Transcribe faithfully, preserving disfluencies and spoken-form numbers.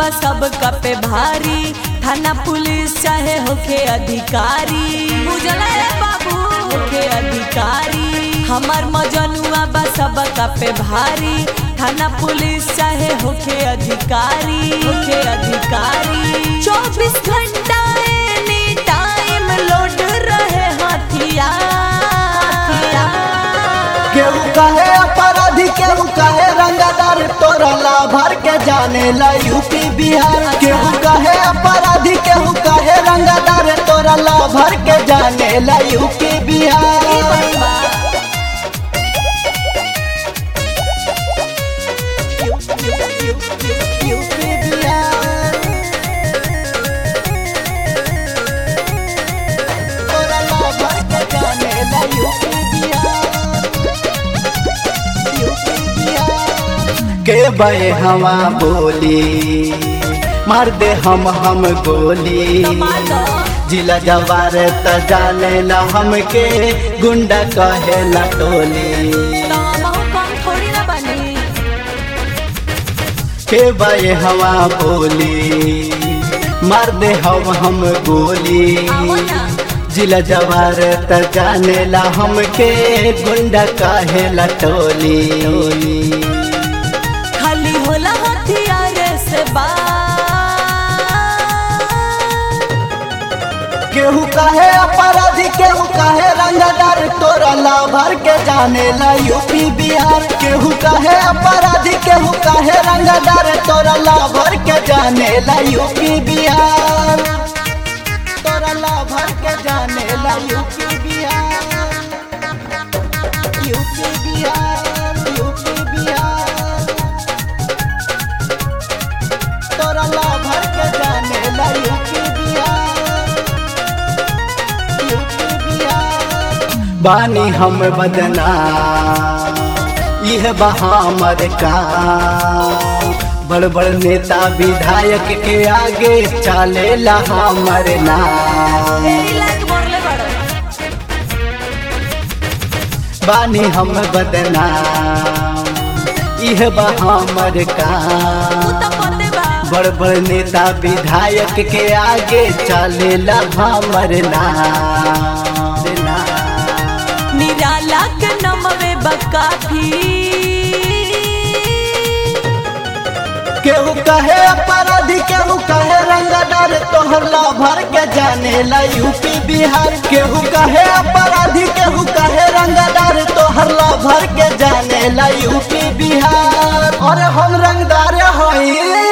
बा सबका पे भारी, थाना पुलिस चाहे होके अधिकारी, बुझला रे बाबू होके अधिकारी। हमार मजनुआ बा सबका पे भारी, थाना पुलिस चाहे होके अधिकारी, होके अधिकारी। चौबीस घंटा एनी टाइम लोड रहे हथियार। केहू कहे अपराधी केहू कहे रंगदार, तोरा ला भर के जाने ला यूपी बिहार। केहू कहे अपराधी केहू कहे रंगदार, तोरा ला भर के जाने ला यूपी बिहार। यूपी बिहार तोरा ला भर के जाने ला यूपी के बे हवा बोली मार दे हम हम गोली। जिला जवार त जाने ला हमके गुंडा कहे ला टोली। के बे हवा बोली मार दे हम हम गोली। जिला जवार त जाने ला हमके गुंडा कहे ला टोली। खाली होला हथियार से बात। केहू कहे अपराधी केहू कहे रंगदार, तोरा ला भर के जाने ला यूपी बिहार। केहू कहे अपराधी केहू कहे रंगदार, तोरा ला भर के जाने ला यूपी बिहार। तोरा ला भर के जाने ला UP Bihar. UP Bihar UP Bihar तोरा ला भर के जाने ला यूपी बिहार। यूपी बिहार बानी हम बदना यह बहामर का। बड़ बड़ नेता विधायक के आगे चले ला हमर नाम। बानी हम बदनाम यह बहामर का। बड़ बड़ नेता विधायक के आगे चले ला हमर नाम। निराला के नमवे बकाफी। केहू कहे अपराधी केहू कहे रंगदार, तोहर ला भर के जाने ला यूपी बिहार। केहू कहे अपराधी केहू कहे रंगदार, तोहर ला भर के जाने ला यूपी बिहार। और हम रंगदार हई।